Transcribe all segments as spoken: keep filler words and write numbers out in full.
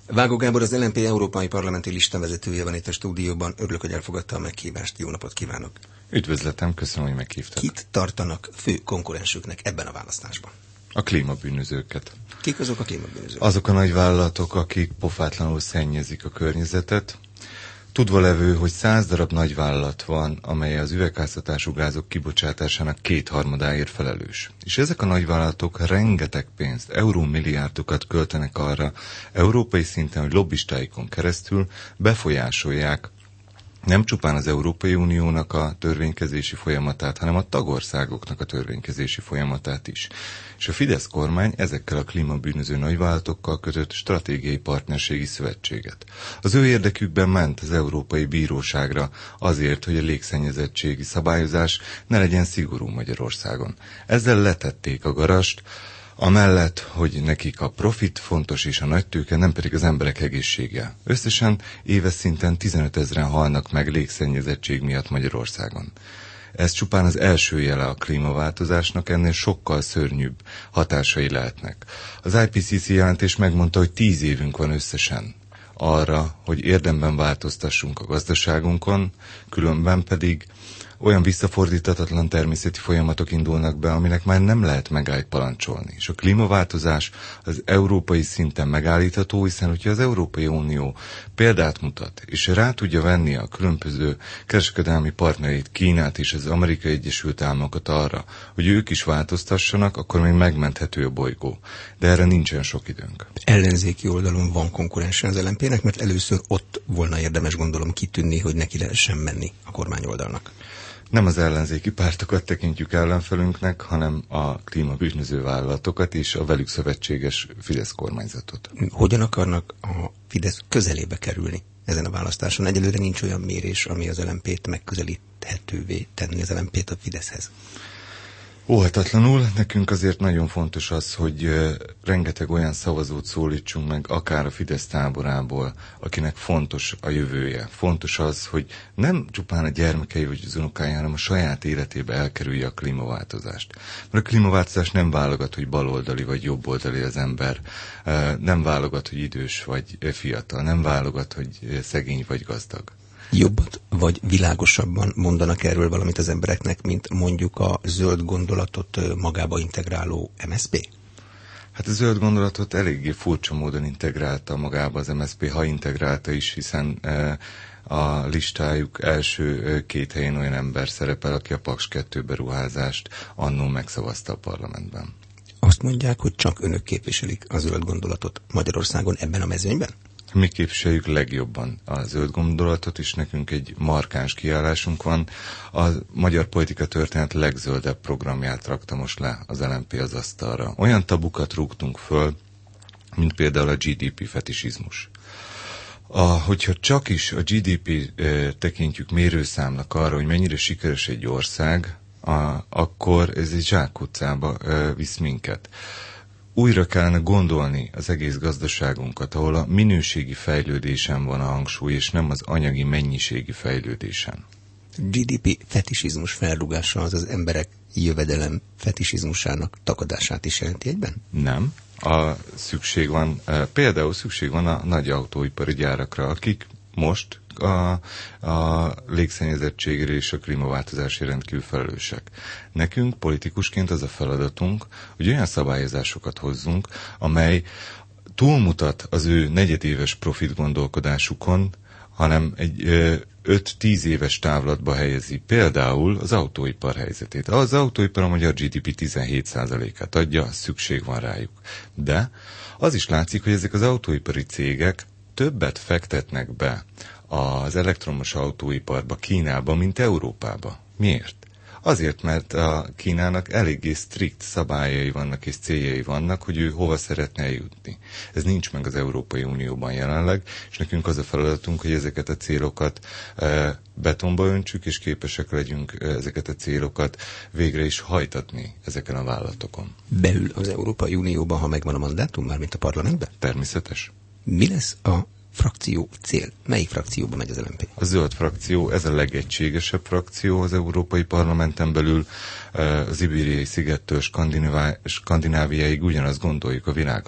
Vágó Gábor, az el en pé Európai Parlamenti listavezetője van itt a stúdióban. Örülök, hogy elfogadta a meghívást. Jó napot kívánok! Üdvözletem, köszönöm, hogy meghívtak. Kit tartanak fő konkurensüknek ebben a választásban? A klímabűnözőket. Kik azok a klímabűnözők? Azok a nagyvállalatok, akik pofátlanul szennyezik a környezetet. Tudva levő, hogy száz darab nagyvállalat van, amely az üvegházhatású gázok kibocsátásának kétharmadáért felelős. És ezek a nagyvállalatok rengeteg pénzt, eurómilliárdokat költenek arra európai szinten, hogy lobbistáikon keresztül befolyásolják nem csupán az Európai Uniónak a törvénykezési folyamatát, hanem a tagországoknak a törvénykezési folyamatát is. És a Fidesz kormány ezekkel a klímabűnöző nagyvállalatokkal kötött stratégiai partnerségi szövetséget. Az ő érdekükben ment az Európai Bíróságra azért, hogy a légszennyezettségi szabályozás ne legyen szigorú Magyarországon. Ezzel letették a garast, amellett, hogy nekik a profit fontos és a nagytőke, nem pedig az emberek egészsége. Összesen éves szinten tizenötezren halnak meg légszennyezettség miatt Magyarországon. Ez csupán az első jele a klímaváltozásnak, ennél sokkal szörnyűbb hatásai lehetnek. Az I P C C jelentés megmondta, hogy tíz évünk van összesen arra, hogy érdemben változtassunk a gazdaságunkon, különben pedig olyan visszafordíthatatlan természeti folyamatok indulnak be, aminek már nem lehet megállt parancsolni. És a klímaváltozás az európai szinten megállítható, hiszen hogyha az Európai Unió példát mutat, és rá tudja venni a különböző kereskedelmi partnereit, Kínát és az Amerikai Egyesült Államokat arra, hogy ők is változtassanak, akkor még megmenthető a bolygó. De erre nincsen sok időnk. Ellenzéki oldalon van konkurensen az el en pének, mert először ott volna érdemes, gondolom, kitűnni, hogy neki lehessen menni a kormányoldalnak. Nem az ellenzéki pártokat tekintjük ellenfelünknek, hanem a klímabűnöző vállalatokat és a velük szövetséges Fidesz kormányzatot. Hogyan akarnak a Fidesz közelébe kerülni ezen a választáson? Egyelőre nincs olyan mérés, ami az el en pét megközelíthetővé tenni, az el en pét a Fideszhez. Óhatatlanul nekünk azért nagyon fontos az, hogy uh, rengeteg olyan szavazót szólítsunk meg, akár a Fidesz táborából, akinek fontos a jövője. Fontos az, hogy nem csupán a gyermekei vagy az unokái, hanem a saját életébe elkerülje a klímaváltozást. Mert a klímaváltozás nem válogat, hogy baloldali vagy jobboldali az ember, uh, nem válogat, hogy idős vagy fiatal, nem válogat, hogy szegény vagy gazdag. Jobbat vagy világosabban mondanak erről valamit az embereknek, mint mondjuk a zöld gondolatot magába integráló em es zé pé? Hát a zöld gondolatot eléggé furcsa módon integrálta magába az em es zé pé, ha integrálta is, hiszen e, a listájuk első e, két helyén olyan ember szerepel, aki a Paks kettő beruházást annó megszavazta a parlamentben. Azt mondják, hogy csak önök képviselik a zöld gondolatot Magyarországon ebben a mezőnyben? Mi képviseljük legjobban a zöld gondolatot, és nekünk egy markáns kiállásunk van. A magyar politika történet legzöldebb programját rakta most le az el en pé az asztalra. Olyan tabukat rúgtunk föl, mint például a gé dé pé fetisizmus. A, hogyha csak is a gé dé pé e, tekintjük mérőszámnak arra, hogy mennyire sikeres egy ország, a, akkor ez egy zsákutcába e, visz minket. Újra kellene gondolni az egész gazdaságunkat, ahol a minőségi fejlődésen van a hangsúly, és nem az anyagi mennyiségi fejlődésen. gé dé pé fetisizmus felrúgása az az emberek jövedelem fetisizmusának takadását is jelenti egyben? Nem. A szükség van, például szükség van a nagy autóipari gyárakra, akik most a, a légszennyezettségre és a klímaváltozásért rendkívül felelősek. Nekünk politikusként az a feladatunk, hogy olyan szabályozásokat hozzunk, amely túlmutat az ő negyedéves profit gondolkodásukon, hanem egy öt-tíz éves távlatba helyezi például az autóipar helyzetét. Az autóipar a magyar gé dé pé tizenhét százalékát adja, szükség van rájuk. De az is látszik, hogy ezek az autóipari cégek többet fektetnek be az elektromos autóiparba, Kínába, mint Európába. Miért? Azért, mert a Kínának eléggé strikt szabályai vannak és céljai vannak, hogy ő hova szeretne eljutni. Ez nincs meg az Európai Unióban jelenleg, és nekünk az a feladatunk, hogy ezeket a célokat e, betonba öntsük, és képesek legyünk ezeket a célokat végre is hajtatni ezeken a vállalatokon. Beül az Európai Unióban, ha megvan a mandátum, mármint a parlamentben? Természetes. Mi lesz a frakció cél? Melyik frakcióba megy az el en pé? A zöld frakció, ez a legegységesebb frakció az Európai Parlamenten belül. Az Ibériai szigettől Skandináviáig ugyanazt gondoljuk a világról.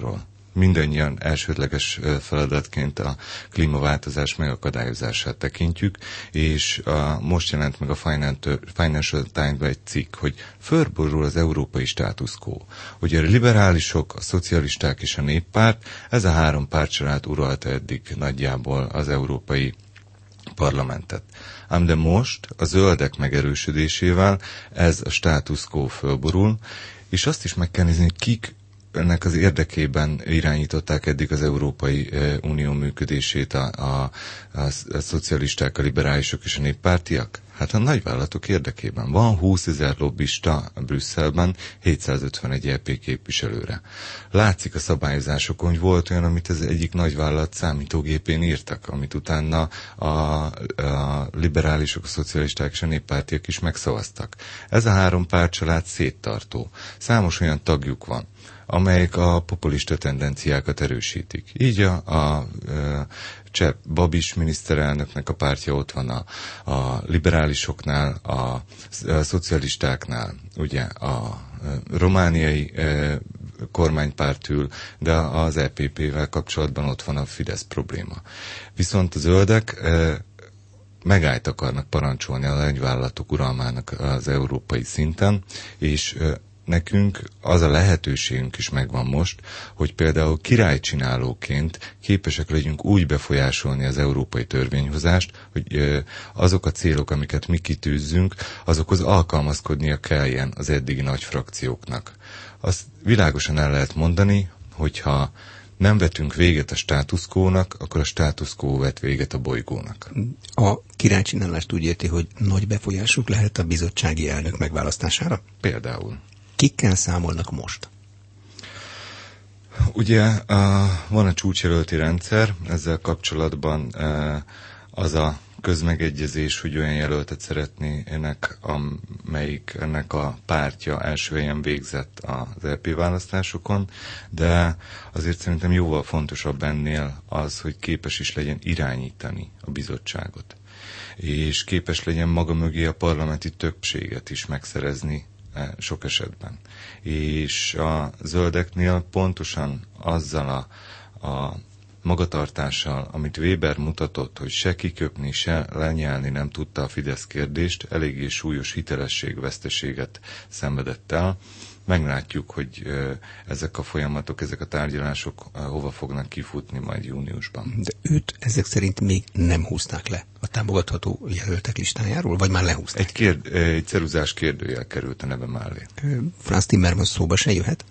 mindannyian elsődleges feladatként a klímaváltozás megakadályozását tekintjük, és a, most jelent meg a Financial Times-ban egy cikk, hogy fölborul az európai status quo, hogy a liberálisok, a szocialisták és a néppárt, ez a három pártcsalád uralta eddig nagyjából az európai parlamentet. Ám de most a zöldek megerősödésével ez a status quo fölborul, és azt is meg kell nézni, hogy kik ennek az érdekében irányították eddig az Európai Unió működését a, a, a, a szocialisták, a liberálisok és a néppártiak? Hát a nagyvállalatok érdekében. Van húszezer lobbista Brüsszelben, hétszázötvenegy é pé képviselőre. Látszik a szabályozásokon, hogy volt olyan, amit az egyik nagyvállalat számítógépén írtak, amit utána a, a liberálisok, a szocialisták és a néppártiak is megszavaztak. Ez a három pártcsalád széttartó. Számos olyan tagjuk van, amelyek a populista tendenciákat erősítik. Így a, a, a Cseh Babis miniszterelnöknek a pártja ott van a, a liberálisoknál, a, a szocialistáknál, ugye a romániai e, kormánypárt ül, de az é pé pé-vel kapcsolatban ott van a Fidesz probléma. Viszont a zöldek e, megállt akarnak parancsolni a nagyvállalatok uralmának az európai szinten, és e, nekünk az a lehetőségünk is megvan most, hogy például királycsinálóként képesek legyünk úgy befolyásolni az európai törvényhozást, hogy azok a célok, amiket mi kitűzzünk, azokhoz alkalmazkodnia kelljen az eddigi nagy frakcióknak. Azt világosan el lehet mondani, hogyha nem vetünk véget a status quo-nak, akkor a status quo vet véget a bolygónak. A királycsinálást úgy érti, hogy nagy befolyásuk lehet a bizottsági elnök megválasztására? Például. Kikkel számolnak most? Ugye van a csúcsjelölti rendszer, ezzel kapcsolatban az a közmegegyezés, hogy olyan jelöltet szeretnének, amelyik ennek a pártja első helyen végzett az é pé választásokon, de azért szerintem jóval fontosabb ennél az, hogy képes is legyen irányítani a bizottságot, és képes legyen maga mögé a parlamenti többséget is megszerezni sok esetben. És a zöldeknél pontosan azzal a, a magatartással, amit Weber mutatott, hogy se kiköpni, se lenyelni nem tudta a Fidesz kérdést, eléggé súlyos hitelességveszteséget szenvedett el. Meglátjuk, hogy ezek a folyamatok, ezek a tárgyalások hova fognak kifutni majd júniusban. De őt ezek szerint még nem húzták le a támogatható jelöltek listájáról, vagy már lehúzták? Egy, kérd, egy ceruzás kérdőjel került a neve mellé. Franz Timmermans szóba se jöhet?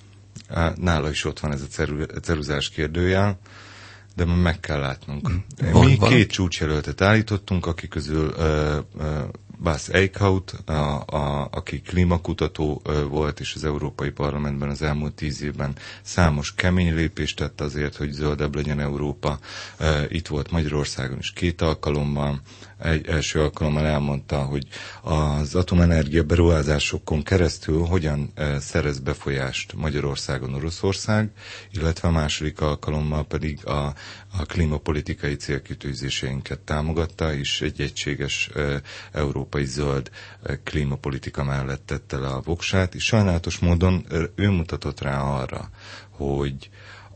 Nála is ott van ez a ceru, ceruzás kérdőjel, de meg kell látnunk. Van, Mi van. két csúcsjelöltet állítottunk, akik közül uh, uh, Bas Eickhout, a, a, aki klímakutató uh, volt, és az Európai Parlamentben az elmúlt tíz évben számos kemény lépést tett azért, hogy zöldebb legyen Európa. Uh, itt volt Magyarországon is két alkalommal. Egy első alkalommal elmondta, hogy az atomenergia beruházásokon keresztül hogyan uh, szerez befolyást Magyarországon Oroszország, illetve a második alkalommal pedig a, a klímapolitikai célkitűzéseinket támogatta, és egy egységes uh, európai zöld uh, klímapolitika mellett tette le a voksát, és sajnálatos módon uh, ő mutatott rá arra, hogy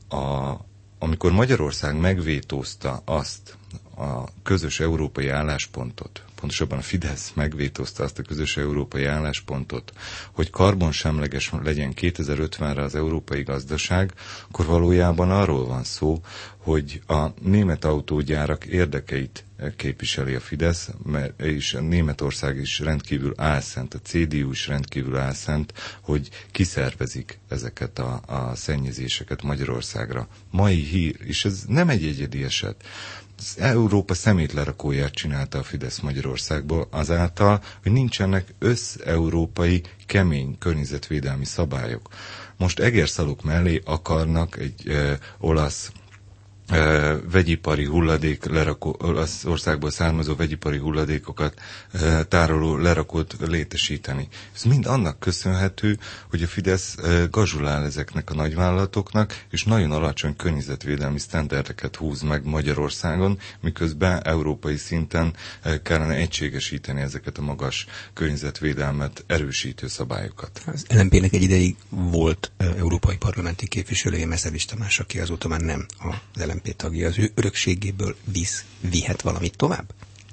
a, amikor Magyarország megvétózta azt, a közös európai álláspontot, pontosabban a Fidesz megvétózta azt a közös európai álláspontot, hogy karbonsemleges legyen kétezer-ötvenre az európai gazdaság, akkor valójában arról van szó, hogy a német autógyárak érdekeit képviseli a Fidesz, mert és a Németország is rendkívül álszent, a cé dé u is rendkívül álszent, hogy kiszervezik ezeket a, a szennyezéseket Magyarországra. Mai hír, és ez nem egy egyedi eset, az Európa szemétlerakóját csinálta a Fidesz Magyarországból azáltal, hogy nincsenek összeurópai kemény környezetvédelmi szabályok. Most egerszaluk mellé akarnak egy ö, olasz ö, vegyipari hulladék lerakó, az országból származó vegyipari hulladékokat e, tároló lerakót létesíteni. Ez mind annak köszönhető, hogy a Fidesz e, gazsulál ezeknek a nagyvállalatoknak, és nagyon alacsony környezetvédelmi sztenderdeket húz meg Magyarországon, miközben európai szinten e, kellene egységesíteni ezeket a magas környezetvédelmet erősítő szabályokat. Az el em pé-nek egy ideig volt e, európai parlamenti képviselője, Meszerics Tamás, aki azóta már nem az el em pé tagja. Az ő örökségéből visz, vihet valamit tovább?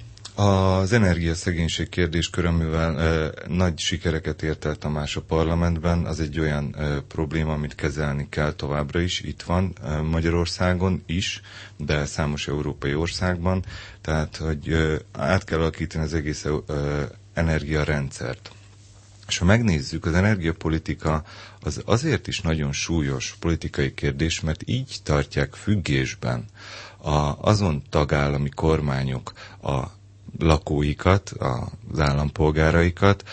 Az energiaszegénység kérdéskör, mivel e, nagy sikereket ért el Tamás a parlamentben, az egy olyan e, probléma, amit kezelni kell továbbra is. Itt van e, Magyarországon is, de számos európai országban. Tehát, hogy e, át kell alakítani az egész e, energiarendszert. És ha megnézzük, az energiapolitika az azért is nagyon súlyos politikai kérdés, mert így tartják függésben a, azon tagállami kormányok a lakóikat, az állampolgáraikat,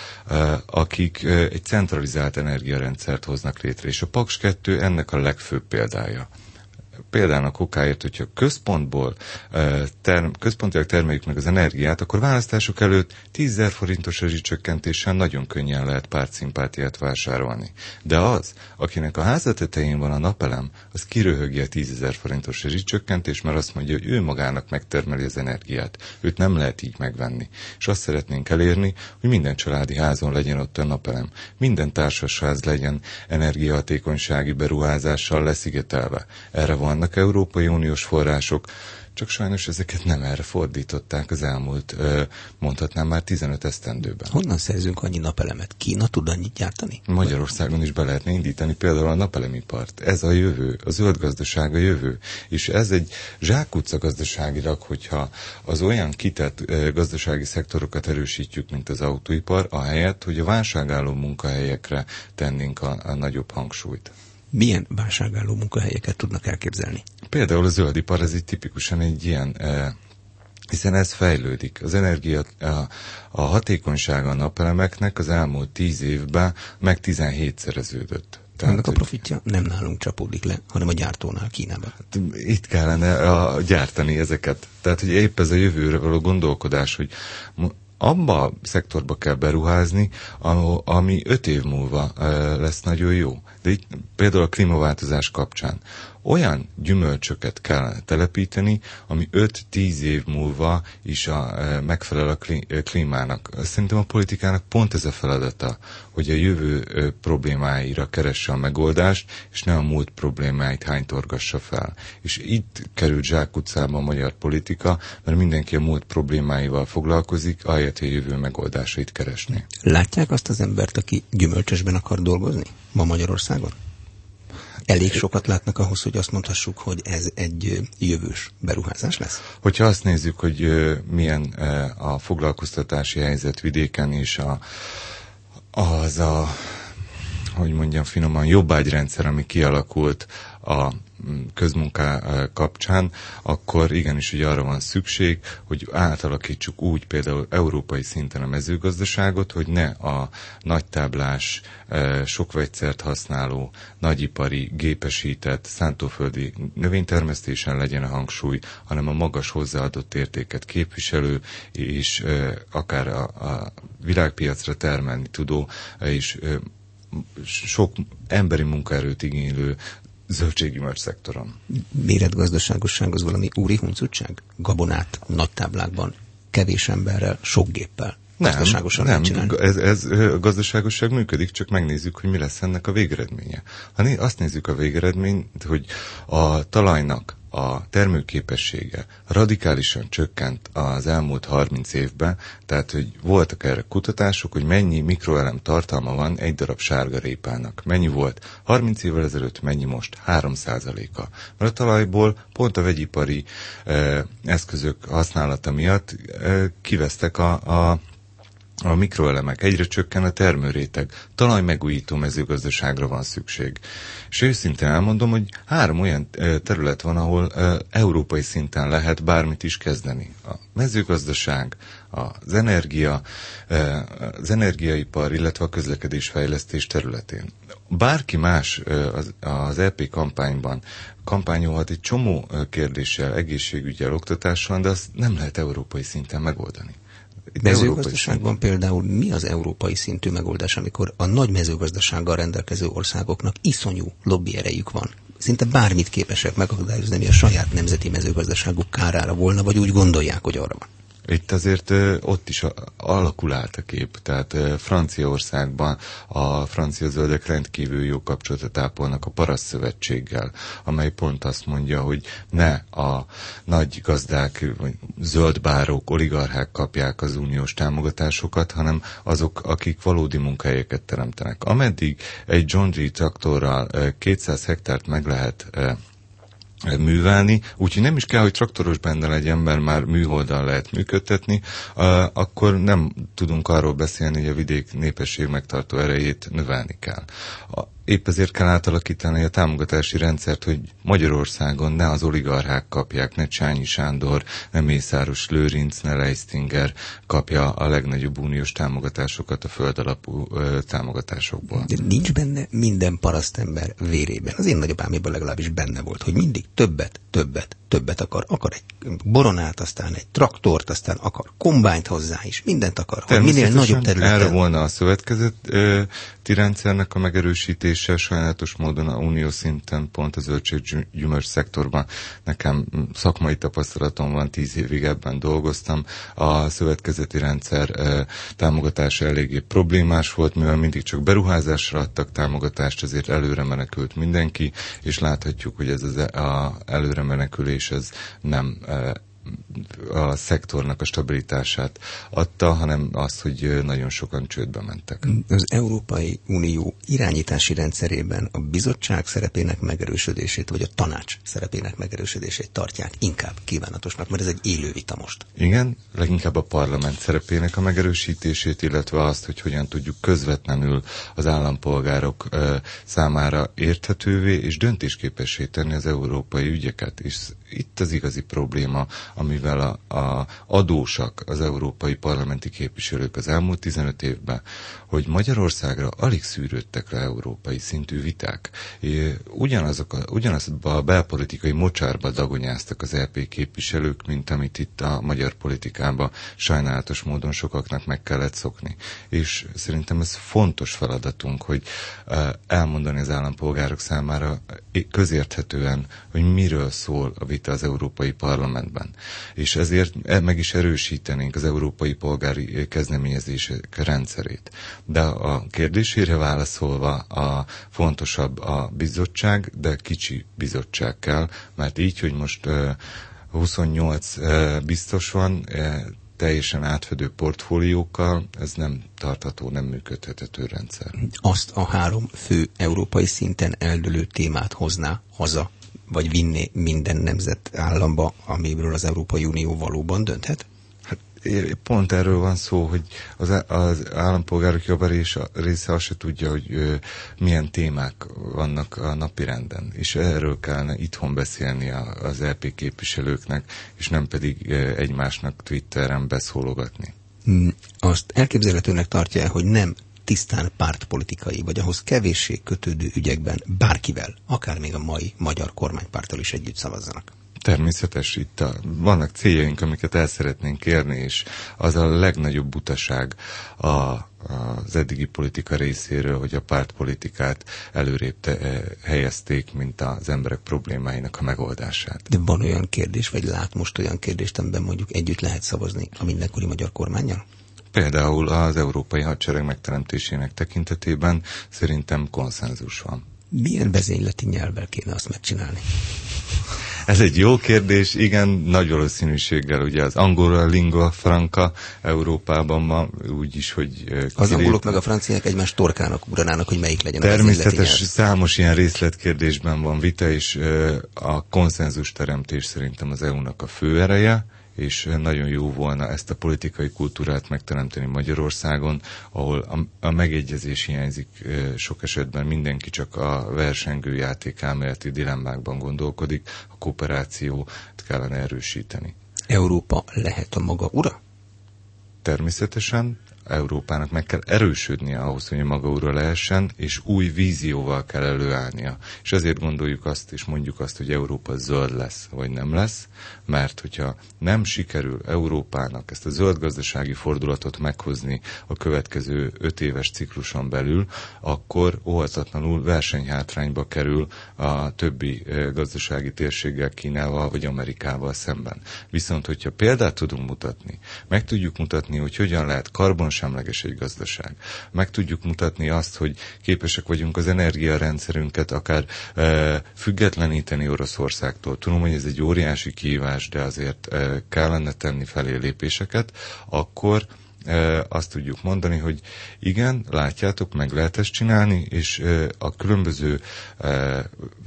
akik egy centralizált energiarendszert hoznak létre. És a Paks kettő ennek a legfőbb példája. Példának okáért, hogyha központból term, központilag termeljük meg az energiát, akkor választások előtt tízezer forintos rezsicsökkentéssel nagyon könnyen lehet pártszimpátiát vásárolni. De az, akinek a háza tetején van a napelem, az kiröhögje a tízezer forintos rezsicsökkentés, mert azt mondja, hogy ő magának megtermeli az energiát. Őt nem lehet így megvenni. És azt szeretnénk elérni, hogy minden családi házon legyen ott a napelem. Minden társasház legyen energiahatékonysági beruházással leszigetelve. Erre vannak Európai Uniós források, csak sajnos ezeket nem erre fordították az elmúlt, mondhatnám már tizenöt esztendőben. Honnan szerzünk annyi napelemet? Kína tud annyit gyártani? Magyarországon is be lehetne indítani például a napelemipart. Ez a jövő, a zöld gazdaság a jövő. És ez egy zsákutca gazdaságilag, hogyha az olyan kitett gazdasági szektorokat erősítjük, mint az autóipar, ahelyett, hogy a válságálló munkahelyekre tennénk a, a nagyobb hangsúlyt. Milyen válságálló munkahelyeket tudnak elképzelni? Például a zöldipar, ez így tipikusan egy ilyen, eh, hiszen ez fejlődik. Az energia, a, a hatékonysága a napelemeknek az elmúlt tíz évben meg tizenhétszereződött. Tehát, ennek a profitja nem nálunk csapódik le, hanem a gyártónál Kínában. Hát, itt kellene a, gyártani ezeket. Tehát, hogy épp ez a jövőre való gondolkodás, hogy abba a szektorba kell beruházni, ami öt év múlva lesz nagyon jó. De itt például a klímaváltozás kapcsán olyan gyümölcsöket kell telepíteni, ami öt-tíz év múlva is a, megfelel a klímának. Szerintem a politikának pont ez a feladata, hogy a jövő problémáira keresse a megoldást, és ne a múlt problémáit hánytorgassa fel. És itt került zsákutcába a magyar politika, mert mindenki a múlt problémáival foglalkozik, ahelyett, hogy a jövő megoldásait keresné. Látják azt az embert, aki gyümölcsösben akar dolgozni ma Magyarországon? Elég sokat látnak ahhoz, hogy azt mondhassuk, hogy ez egy jövős beruházás lesz? Hogyha azt nézzük, hogy milyen a foglalkoztatási helyzet vidéken, és a, az a, hogy mondjam finoman, jobbágyrendszer, ami kialakult a közmunká kapcsán, akkor igenis, hogy arra van szükség, hogy átalakítsuk úgy például európai szinten a mezőgazdaságot, hogy ne a nagytáblás, sok vegyszert használó, nagyipari, gépesített, szántóföldi növénytermesztésen legyen a hangsúly, hanem a magas hozzáadott értéket képviselő, és akár a, a világpiacra termelni tudó, és sok emberi munkaerőt igénylő zöldséggyümölcs szektoron. Méretgazdaságosság az valami úri huncutság? Gabonát nagy táblákban, kevés emberrel, sok géppel. Nem, nem, ez, ez a gazdaságosság működik, csak megnézzük, hogy mi lesz ennek a végeredménye. Ha né, azt nézzük a végeredményt, hogy a talajnak a termőképessége radikálisan csökkent az elmúlt harminc évben, tehát hogy voltak erre kutatások, hogy mennyi mikroelem tartalma van egy darab sárgarépának. Mennyi volt harminc évvel ezelőtt, mennyi most? három százaléka. Mert a talajból pont a vegyipari eh, eszközök használata miatt eh, kivesztek a, a a mikroelemek, egyre csökken a termőréteg, talajmegújító mezőgazdaságra van szükség. És őszintén elmondom, hogy három olyan terület van, ahol európai szinten lehet bármit is kezdeni. A mezőgazdaság, az energia, az energiaipar, illetve a közlekedésfejlesztés területén. Bárki más az é pé kampányban kampányolhat egy csomó kérdéssel, egészségügyel, oktatással, de azt nem lehet európai szinten megoldani. Mezőgazdaságban például mi az európai szintű megoldás, amikor a nagy mezőgazdasággal rendelkező országoknak iszonyú lobbyerejük van? Szinte bármit képesek megakadályozni, ami a saját nemzeti mezőgazdaságuk kárára volna, vagy úgy gondolják, hogy arra van. Itt azért ott is alakul át a kép, tehát Franciaországban a francia zöldek rendkívül jó kapcsolatot ápolnak a Parasztszövetséggel, amely pont azt mondja, hogy ne a nagy gazdák, vagy zöldbárók, oligarchák kapják az uniós támogatásokat, hanem azok, akik valódi munkahelyeket teremtenek. Ameddig egy John Deere traktorral kétszáz hektárt meg lehet művelni, úgyhogy nem is kell, hogy traktoros benne legyen, mert már műholddal lehet működtetni, akkor nem tudunk arról beszélni, hogy a vidék népesség megtartó erejét növelni kell. Épp ezért kell átalakítani a támogatási rendszert, hogy Magyarországon ne az oligarchák kapják, ne Csányi Sándor, ne Mészáros Lőrinc, ne Leistinger kapja a legnagyobb uniós támogatásokat a földalapú ö, támogatásokból. De nincs benne minden parasztember vérében. Az én nagyapáméban legalábbis benne volt, hogy mindig többet, többet, többet akar. Akar egy boronát, aztán egy traktort, aztán akar kombányt hozzá is, mindent akar. Hogy minél nagyobb területen. Erre volna a szövetkezeti rendszernek a megerősítés, sajnálatos módon a unió szinten pont a zöldséggyümölcs szektorban nekem szakmai tapasztalatom van, tíz évig ebben dolgoztam. A szövetkezeti rendszer e, támogatása eléggé problémás volt, mivel mindig csak beruházásra adtak támogatást, ezért előre menekült mindenki, és láthatjuk, hogy ez az a előre menekülés ez nem e, a szektornak a stabilitását adta, hanem azt, hogy nagyon sokan csődbe mentek. Az Európai Unió irányítási rendszerében a bizottság szerepének megerősödését, vagy a tanács szerepének megerősödését tartják inkább kívánatosnak, mert ez egy élő vita most. Igen, leginkább a parlament szerepének a megerősítését, illetve azt, hogy hogyan tudjuk közvetlenül az állampolgárok e, számára érthetővé és döntésképessé tenni az európai ügyeket. És itt az igazi probléma, amivel a, a adósak az európai parlamenti képviselők az elmúlt tizenöt évben, hogy Magyarországra alig szűrődtek le európai szintű viták. Ugyanazok a, ugyanazba a belpolitikai mocsárba dagonyáztak az é pé képviselők, mint amit itt a magyar politikában sajnálatos módon sokaknak meg kellett szokni. És szerintem ez fontos feladatunk, hogy elmondani az állampolgárok számára közérthetően, hogy miről szól a vita az Európai Parlamentben. És ezért meg is erősítenénk az európai polgári kezdeményezések rendszerét. De a kérdésére válaszolva a fontosabb a bizottság, de kicsi bizottság kell, mert így, hogy most huszonnyolc biztos van, teljesen átfedő portfóliókkal, ez nem tartható, nem működhető rendszer. Azt a három fő európai szinten eldőlő témát hozná haza, vagy vinné minden nemzetállamba, amiről az Európai Unió valóban dönthet? Hát pont erről van szó, hogy az, az állampolgárok jobb része azt se tudja, hogy ö, milyen témák vannak a napirenden, és erről kellene itthon beszélni az é pé képviselőknek, és nem pedig ö, egymásnak Twitteren beszólogatni. Azt elképzelhetőnek tartja, hogy nem tisztán pártpolitikai, vagy ahhoz kevéssé kötődő ügyekben bárkivel, akár még a mai magyar kormánypárttal is együtt szavazzanak? Természetes, itt a, vannak céljaink, amiket el szeretnénk érni, és az a legnagyobb butaság a, az eddigi politika részéről, hogy a pártpolitikát előrébb te, helyezték, mint az emberek problémáinak a megoldását. De van olyan kérdés, vagy lát most olyan kérdést, amiben mondjuk együtt lehet szavazni a mindenkori magyar kormánnyal? Például az európai hadsereg megteremtésének tekintetében szerintem konszenzus van. Milyen vezényleti nyelvvel kéne azt megcsinálni? Ez egy jó kérdés, igen, nagy valószínűséggel ugye az angolra lingua franca Európában ma úgyis, hogy... Kilép... Az angolok meg a franciák egymás torkának ugranának, hogy melyik legyen a természetes, számos ilyen részletkérdésben van vita, és a konszenzus teremtés szerintem az é u-nak a fő ereje, és nagyon jó volna ezt a politikai kultúrát megteremteni Magyarországon, ahol a, a megegyezés hiányzik sok esetben, mindenki csak a versengő játék elméleti dilemmákban gondolkodik, a kooperációt kellene erősíteni. Európa lehet a maga ura? Természetesen Európának meg kell erősödnie ahhoz, hogy maga ura lehessen, és új vízióval kell előállnia. És ezért gondoljuk azt, és mondjuk azt, hogy Európa zöld lesz, vagy nem lesz, mert hogyha nem sikerül Európának ezt a zöld gazdasági fordulatot meghozni a következő öt éves cikluson belül, akkor óhatatlanul versenyhátrányba kerül a többi gazdasági térséggel, Kínával vagy Amerikával szemben. Viszont, hogyha példát tudunk mutatni, meg tudjuk mutatni, hogy hogyan lehet karbon semleges egy gazdaság. Meg tudjuk mutatni azt, hogy képesek vagyunk az energiarendszerünket akár e, függetleníteni Oroszországtól. Tudom, hogy ez egy óriási kihívás, de azért e, kellene tenni felé lépéseket, akkor e, azt tudjuk mondani, hogy igen, látjátok, meg lehet ezt csinálni, és e, a különböző e,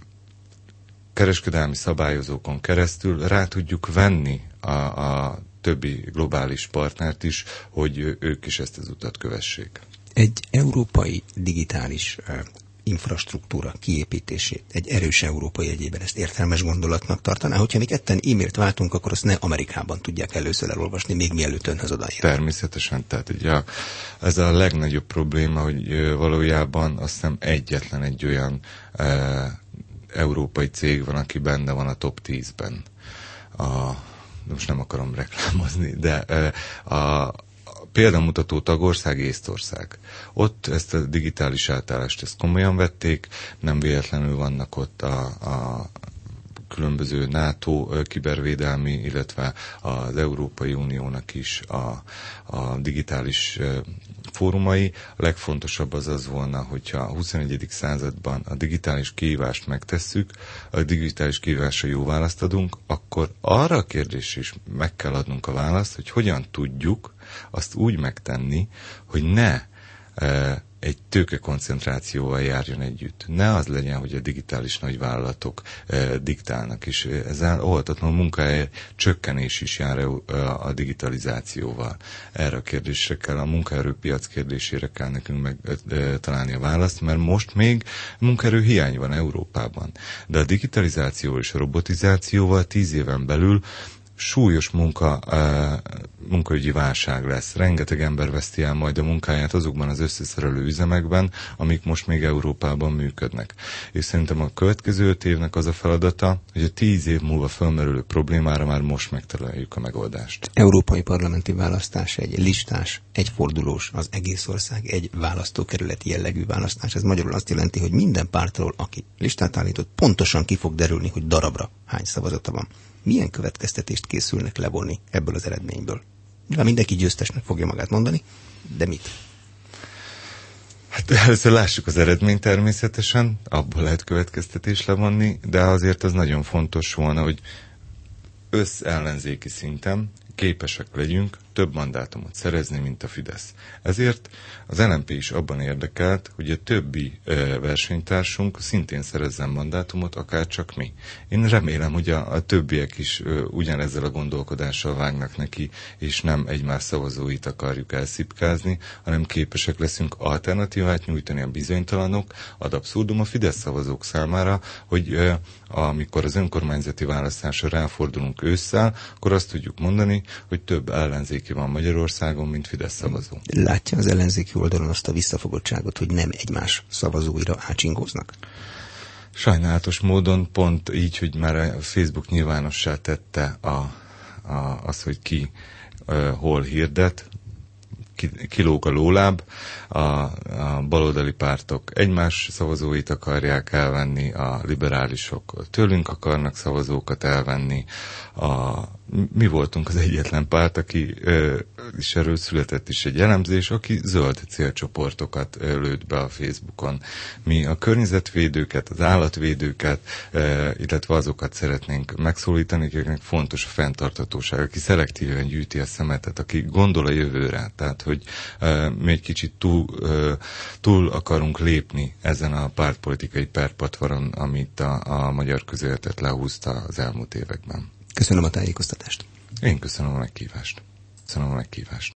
kereskedelmi szabályozókon keresztül rá tudjuk venni a, a többi globális partnert is, hogy ők is ezt az utat kövessék. Egy európai digitális uh, infrastruktúra kiépítését, egy erős európai egyében ezt értelmes gondolatnak tartaná, hogyha mi ketten e-mailt váltunk, akkor azt ne Amerikában tudják először elolvasni, még mielőtt önhöz odaér. Természetesen, tehát ugye ez a legnagyobb probléma, hogy valójában azt hiszem egyetlen egy olyan uh, európai cég van, aki benne van a top tízben. A most nem akarom reklámozni, de a, a példamutató tagország Észtország. Ott ezt a digitális átállást ezt komolyan vették, nem véletlenül vannak ott a, a különböző NATO kibervédelmi, illetve az Európai Uniónak is a, a digitális fórumai. A legfontosabb az az volna, hogyha a huszonegyedik században a digitális kihívást megtesszük, a digitális kihívásra jó választ adunk, akkor arra a kérdésre is meg kell adnunk a választ, hogy hogyan tudjuk azt úgy megtenni, hogy ne e, egy tőkekoncentrációval járjon együtt. Ne az legyen, hogy a digitális nagyvállalatok e, diktálnak, és ezzel óhatatlanul munkahely csökkenés is jár a, a digitalizációval. Erre a kérdésre kell, a munkaerőpiac kérdésére kell nekünk meg e, találni a választ, mert most még munkaerő hiány van Európában. De a digitalizáció és a robotizációval tíz éven belül súlyos munka, munkaügyi válság lesz. Rengeteg ember veszti el majd a munkáját azokban az összeszerelő üzemekben, amik most még Európában működnek. És szerintem a következő öt évnek az a feladata, hogy a tíz év múlva felmerülő problémára már most megtaláljuk a megoldást. Európai parlamenti választás egy listás, egyfordulós, az egész ország egy választókerületi jellegű választás. Ez magyarul azt jelenti, hogy minden pártról, aki listát állított, pontosan ki fog derülni, hogy darabra hány szavazata van. Milyen következtetést készülnek levonni ebből az eredményből? Nyilván mindenki győztesnek fogja magát mondani, de mit? Hát először lássuk az eredményt természetesen, abból lehet következtetést levonni, de azért az nagyon fontos volna, hogy összellenzéki szinten képesek legyünk több mandátumot szerezni, mint a Fidesz. Ezért az el em pé is abban érdekelt, hogy a többi e, versenytársunk szintén szerezzen mandátumot, akár csak mi. Én remélem, hogy a, a többiek is e, ugyanezzel a gondolkodással vágnak neki, és nem egymás szavazóit akarjuk elszipkázni, hanem képesek leszünk alternatívát nyújtani a bizonytalanok, ad abszurdum a Fidesz szavazók számára, hogy e, amikor az önkormányzati választásra ráfordulunk ősszel, akkor azt tudjuk mondani, hogy több ellenzéki van Magyarországon, mint Fidesz szavazó. Látja az ellenzéki oldalon azt a visszafogottságot, hogy nem egymás szavazóira ácsingóznak? Sajnálatos módon pont így, hogy már a Facebook nyilvánossá tette a, a, az, hogy ki uh, hol hirdet, kilóg a lóláb, a, a baloldali pártok egymás szavazóit akarják elvenni, a liberálisok tőlünk akarnak szavazókat elvenni. A, mi voltunk az egyetlen párt, aki ö, és erről született is egy elemzés, aki zöld célcsoportokat ö, lőtt be a Facebookon. Mi a környezetvédőket, az állatvédőket, ö, illetve azokat szeretnénk megszólítani, akiknek fontos a fenntarthatóság, aki szelektíven gyűjti a szemetet, aki gondol a jövőre, tehát hogy uh, mi egy kicsit túl, uh, túl akarunk lépni ezen a pártpolitikai perpatvaron, amit a, a magyar közéletet lehúzta az elmúlt években. Köszönöm a tájékoztatást. Én köszönöm a meghívást. Köszönöm a meghívást.